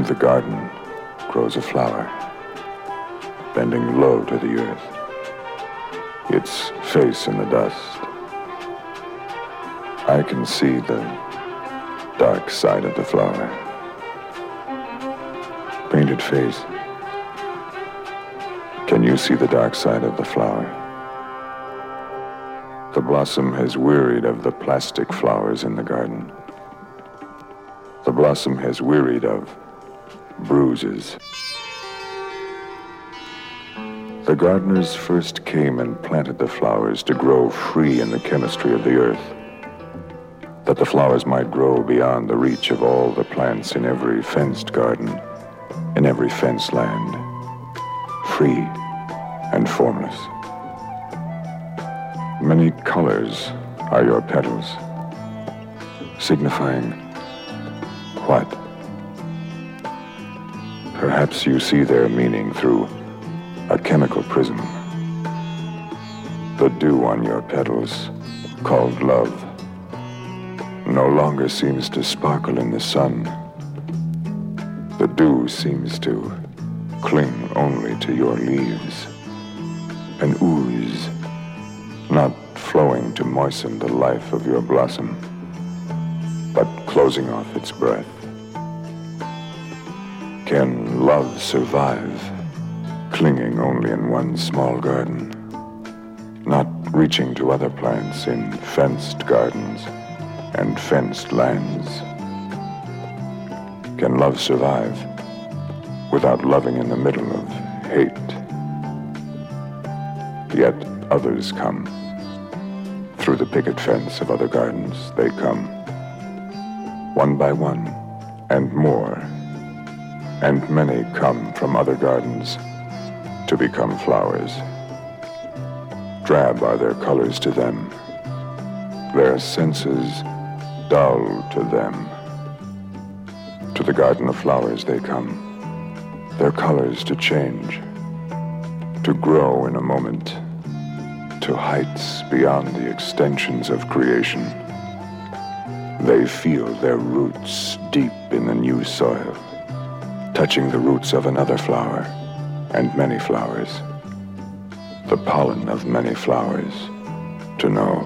the garden grows a flower, bending low to the earth, its face in the dust. I can see the dark side of the flower. Painted face. Can you see the dark side of the flower? The blossom has wearied of the plastic flowers in the garden. The blossom has wearied of bruises. The gardeners first came and planted the flowers to grow free in the chemistry of the earth, that the flowers might grow beyond the reach of all the plants in every fenced garden, in every fenced land, free and formless. Many colors are your petals, signifying what? Perhaps you see their meaning through a chemical prism. The dew on your petals, called love, no longer seems to sparkle in the sun. The dew seems to cling only to your leaves, an ooze, not flowing to moisten the life of your blossom, but closing off its breath. Can love survive, clinging only in one small garden, not reaching to other plants in fenced gardens and fenced lands? Can love survive without loving in the middle of hate? Yet others come. Through the picket fence of other gardens, they come, one by one, and more, and many come from other gardens to become flowers. Drab are their colors to them, their senses dull to them. To the garden of flowers they come, their colors to change, to grow in a moment, to heights beyond the extensions of creation. They feel their roots deep in the new soil, touching the roots of another flower and many flowers, the pollen of many flowers, to know.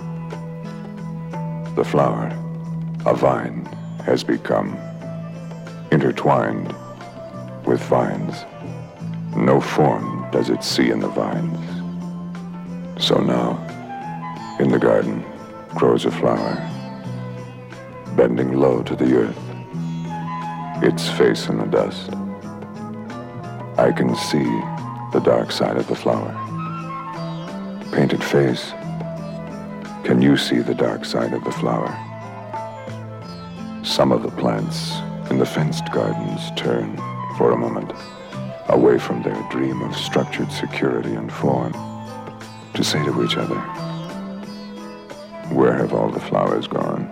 The flower, a vine, has become intertwined with vines. No form does it see in the vines. So now, in the garden, grows a flower, bending low to the earth, its face in the dust. I can see the dark side of the flower. Painted face, can you see the dark side of the flower? Some of the plants in the fenced gardens turn, for a moment, away from their dream of structured security and form, to say to each other, where have all the flowers gone?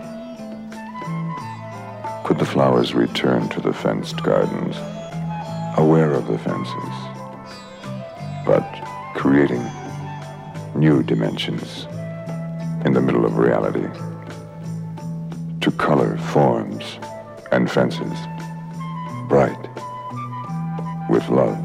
Could the flowers return to the fenced gardens, aware of the fences, but creating new dimensions in the middle of reality, to color forms and fences bright with love?